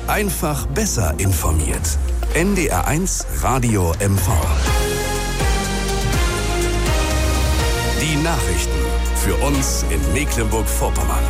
Einfach besser informiert. NDR1 Radio MV. Die Nachrichten für uns in Mecklenburg-Vorpommern.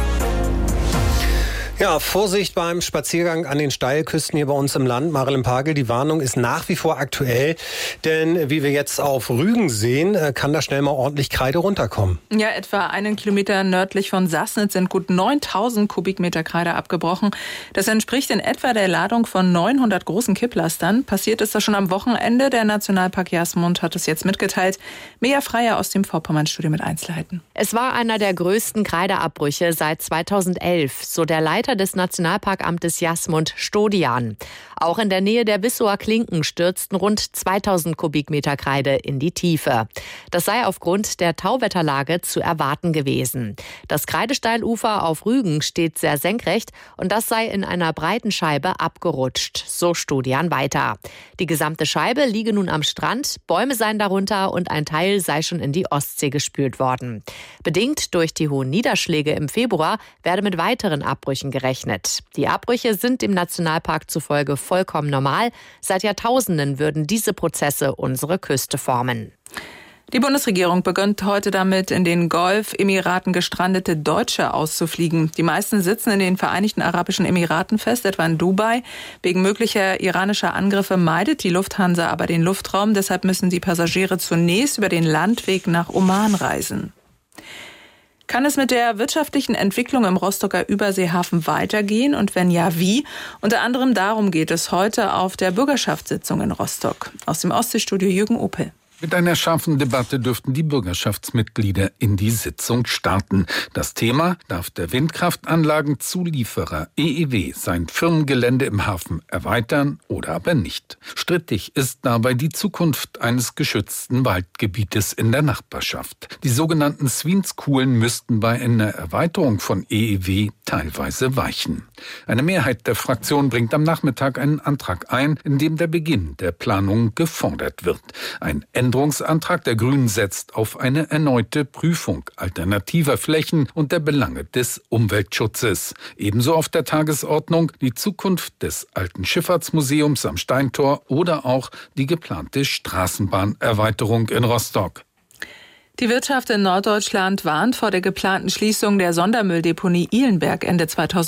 Ja, Vorsicht beim Spaziergang an den Steilküsten hier bei uns im Land. Marilyn Pagel, die Warnung ist nach wie vor aktuell. Denn wie wir jetzt auf Rügen sehen, kann da schnell mal ordentlich Kreide runterkommen. Ja, etwa 1 Kilometer nördlich von Sassnitz sind gut 9000 Kubikmeter Kreide abgebrochen. Das entspricht in etwa der Ladung von 900 großen Kipplastern. Passiert ist das schon am Wochenende. Der Nationalpark Jasmund hat es jetzt mitgeteilt. Mea Freier aus dem Vorpommernstudio mit Einzelheiten. Es war einer der größten Kreideabbrüche seit 2011, so der Leiter des Nationalparkamtes Jasmund, Stodian. Auch in der Nähe der Wissower Klinken stürzten rund 2000 Kubikmeter Kreide in die Tiefe. Das sei aufgrund der Tauwetterlage zu erwarten gewesen. Das Kreidesteilufer auf Rügen steht sehr senkrecht und das sei in einer breiten Scheibe abgerutscht, so Stodian weiter. Die gesamte Scheibe liege nun am Strand, Bäume seien darunter und ein Teil sei schon in die Ostsee gespült worden. Bedingt durch die hohen Niederschläge im Februar werde mit weiteren Abbrüchen gerechnet. Die Abbrüche sind im Nationalpark zufolge vollkommen normal. Seit Jahrtausenden würden diese Prozesse unsere Küste formen. Die Bundesregierung beginnt heute damit, in den Golfemiraten gestrandete Deutsche auszufliegen. Die meisten sitzen in den Vereinigten Arabischen Emiraten fest, etwa in Dubai. Wegen möglicher iranischer Angriffe meidet die Lufthansa aber den Luftraum. Deshalb müssen die Passagiere zunächst über den Landweg nach Oman reisen. Kann es mit der wirtschaftlichen Entwicklung im Rostocker Überseehafen weitergehen und wenn ja, wie? Unter anderem darum geht es heute auf der Bürgerschaftssitzung in Rostock. Aus dem Ostseestudio Jürgen Opel. Mit einer scharfen Debatte dürften die Bürgerschaftsmitglieder in die Sitzung starten. Das Thema: Darf der Windkraftanlagenzulieferer EEW sein Firmengelände im Hafen erweitern oder aber nicht? Strittig ist dabei die Zukunft eines geschützten Waldgebietes in der Nachbarschaft. Die sogenannten Swinskuhlen müssten bei einer Erweiterung von EEW teilweise weichen. Eine Mehrheit der Fraktion bringt am Nachmittag einen Antrag ein, in dem der Beginn der Planung gefordert wird. Ein Änderungsantrag der Grünen setzt auf eine erneute Prüfung alternativer Flächen und der Belange des Umweltschutzes. Ebenso auf der Tagesordnung die Zukunft des alten Schifffahrtsmuseums am Steintor oder auch die geplante Straßenbahnerweiterung in Rostock. Die Wirtschaft in Norddeutschland warnt vor der geplanten Schließung der Sondermülldeponie Ihlenberg Ende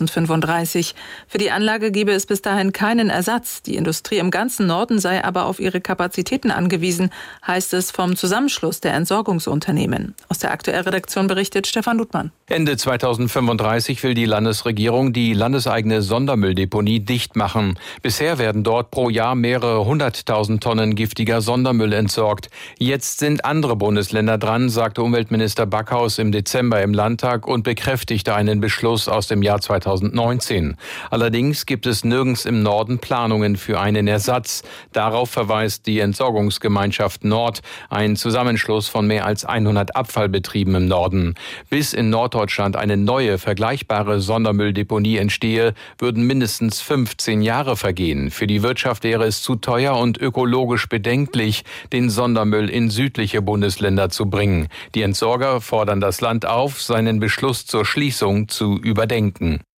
2035. Für die Anlage gebe es bis dahin keinen Ersatz. Die Industrie im ganzen Norden sei aber auf ihre Kapazitäten angewiesen, heißt es vom Zusammenschluss der Entsorgungsunternehmen. Aus der Aktuellredaktion berichtet Stefan Ludmann. Ende 2035 will die Landesregierung die landeseigene Sondermülldeponie dicht machen. Bisher werden dort pro Jahr mehrere 100.000 Tonnen giftiger Sondermüll entsorgt. Jetzt sind andere Bundesländer dran, sagte Umweltminister Backhaus im Dezember im Landtag und bekräftigte einen Beschluss aus dem Jahr 2019. Allerdings gibt es nirgends im Norden Planungen für einen Ersatz. Darauf verweist die Entsorgungsgemeinschaft Nord, ein Zusammenschluss von mehr als 100 Abfallbetrieben im Norden. Bis in Norddeutschland eine neue, vergleichbare Sondermülldeponie entstehe, würden mindestens 15 Jahre vergehen. Für die Wirtschaft wäre es zu teuer und ökologisch bedenklich, den Sondermüll in südliche Bundesländer zu bringen. Die Entsorger fordern das Land auf, seinen Beschluss zur Schließung zu überdenken.